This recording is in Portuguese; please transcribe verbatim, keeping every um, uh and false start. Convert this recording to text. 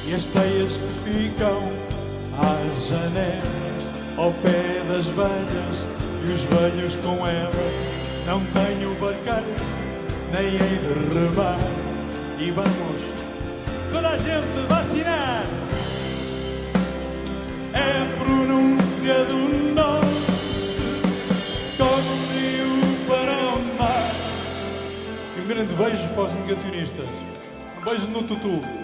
e as teias que ficam às janelas, ao pé das velhas e os velhos com elas. Não tenho barqueiro, nem hei de remar, e vamos toda a gente vacinar. É a pronúncia do norte, corre o rio para o mar. E um grande beijo para os negacionistas. Um beijo no tutu.